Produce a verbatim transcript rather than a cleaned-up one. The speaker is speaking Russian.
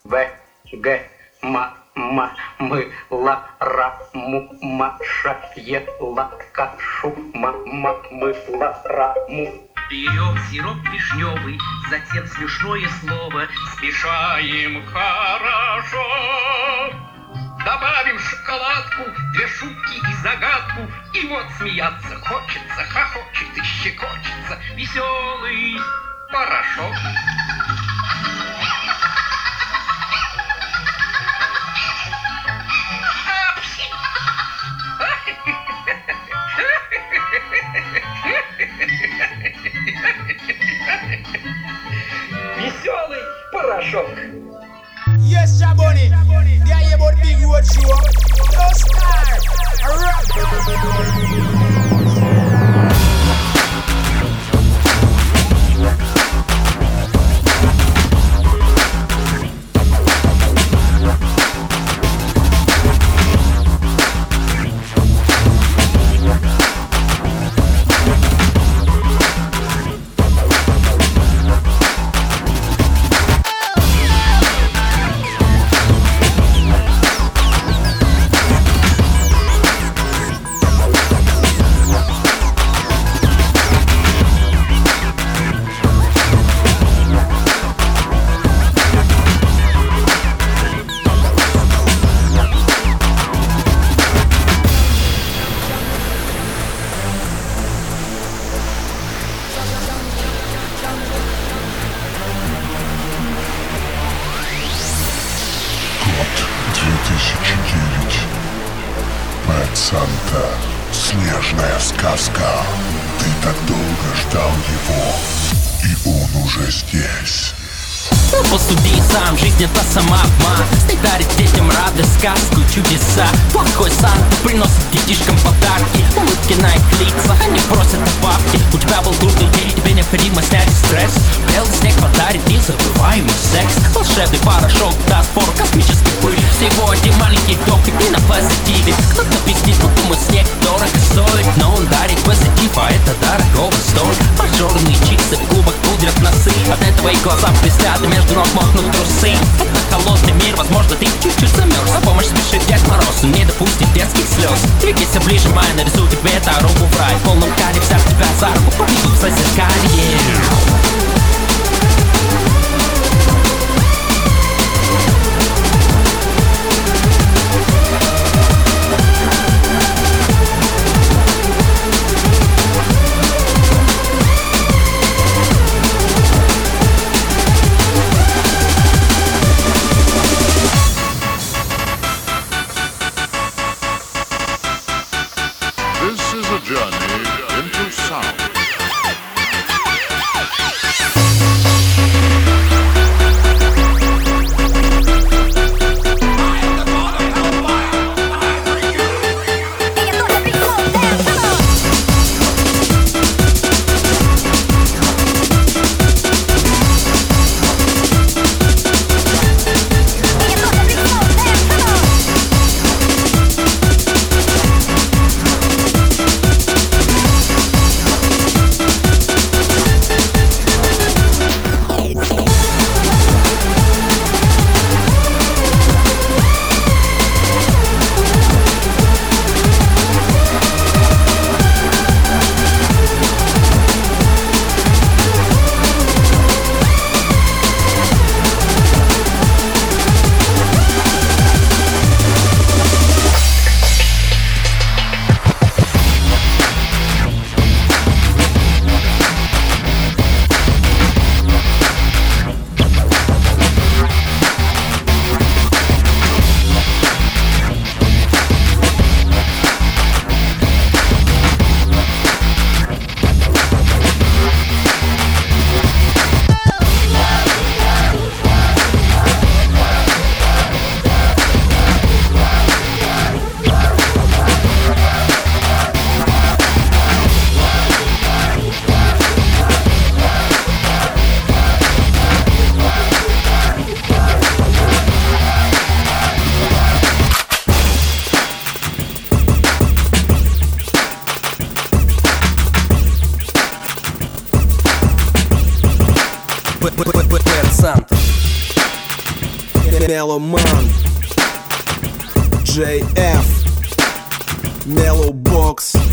В, Г, М, М, Мы, Ла, Ра, Му, Ма, Ша, Е, Ла, Ка, Шу, Ма, Ма, Мы, Ла, Ра, Му. Берем сироп вишневый, затем смешное слово. Смешаем хорошо. Добавим шоколадку, две шутки и загадку. И вот смеяться хочется, хохочет и щекочется веселый порошок. Веселый порошок. Yes, Jaboni. They are here about big road show. No star. Санта, снежная сказка. Ты так долго ждал его, и он уже здесь. Ну посуди сам, жизнь это самообман. Стыд дарит детям радость, сказку, чудеса. Плохой Санта приносит детишкам подарки, улыбки на их лицах, они просят добавки. У тебя был трудный день, тебе необходимо снять стресс. Белый снег подарит незабываемый секс. Волшебный порошок даст фору космический пыль. Всего один маленький вдох и на позитиве. Кто-то пиздит, но думает, снег дорого стоит, но он дарит позитив, а это дорого стоит. Пожорные чипсы в клубах пудрят носы, от этого и глаза блестят, и между ног мокнут трусы. Это холодный мир, возможно, ты чуть-чуть замерз. На помощь спешит Дед Мороз, он не допустит детских слез. Двигайся ближе, май, нарисуй тебе дорогу в рай. В полном кале взяв тебя за руку, поведу в зазеркалье. This is a journey into sound. Меломан, джей эф, Меллоубокс.